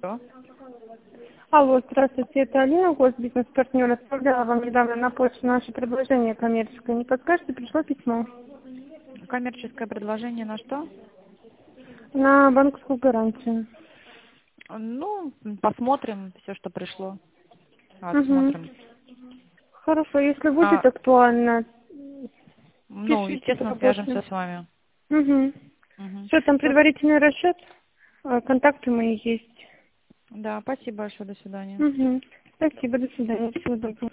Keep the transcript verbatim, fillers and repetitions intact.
Алло. Алло, здравствуйте, это Алина, госбизнес-партнер. Отправляла вам недавно на почту наше предложение коммерческое. Не подскажете, пришло письмо Коммерческое предложение на что? на банковскую гарантию. Ну, посмотрим все, что пришло. Угу. Отсмотрим. Хорошо, если будет А, актуально, ну, пишите, естественно, свяжемся поработаем. с вами. Угу. Мгм. Что там, Всё. предварительный расчет? А, Контакты мои есть. Да, спасибо большое, до свидания. Угу. Спасибо, до свидания, всего доброго.